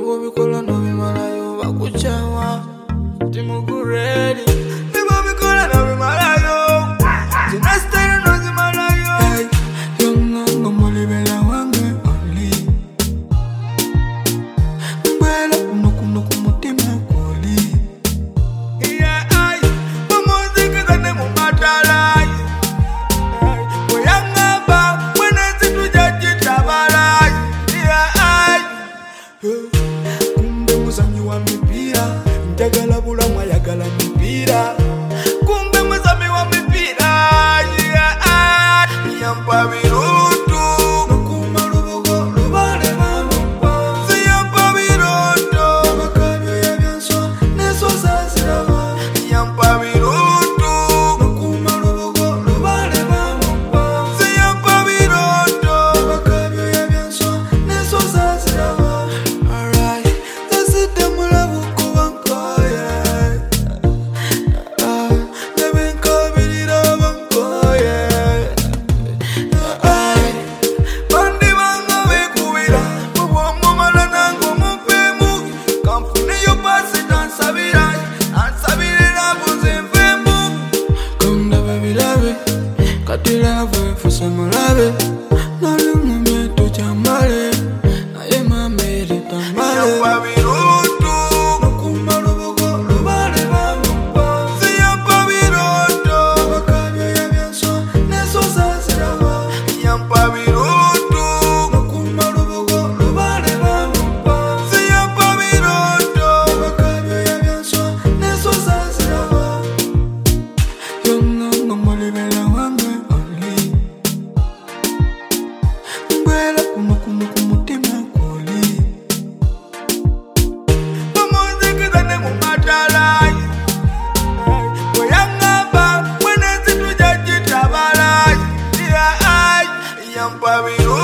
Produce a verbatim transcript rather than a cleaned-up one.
Nibo bikola no bimalayo bakuchawa timuguredi. Nibo bikola no bimalayo Jina style no zimalayo. Hey, yonga ngomolibela wange only. Mbela kuno kuno kumutima kuli. Yeah, ay, pamuziki zane mumatala. Weyangaba mwenezi tujajitabala. Yeah, ay, kumbe muzanyi wa mipira njagala bula mwayagala mipira. Kumbe muzami wa mipira. Yeah, ay, yampa birutu nokuma lubugo lubale mamupa. Siyampa birutu makabyo ya byanswa neso zaziraba. Yampa birutu nokuma lubugo lubale mamupa. Siyampa birutu makabyo ya byanswa neso zaziraba. Alright, that's it, them love kubankoye. Ah, never kabirira bankoye. Ay, bandi banga bekubira mubombo malana ngomupemu. Kampuni yo pasi dansabira ansabire nabuze mfemu. Kunda baby love katila vwe fusa malabe. Nali mumyeto chamale naye mamere tamale. Yampa birutu nokuma lubugo lubale bamupa. Siyampa birutu makabyo ya byanswa neso zaziraba. Yampa birutu nokuma lubugo lubale bamupa. Siyampa birutu makabyo ya byanswa neso zaziraba. Yonga ngomolibela wange only. Mbela kuno kuno kumutima kuli. Pamuziki zane mumatala. Weyangaba mwenezi tujajitabala. Yeah, ay, yampa birutu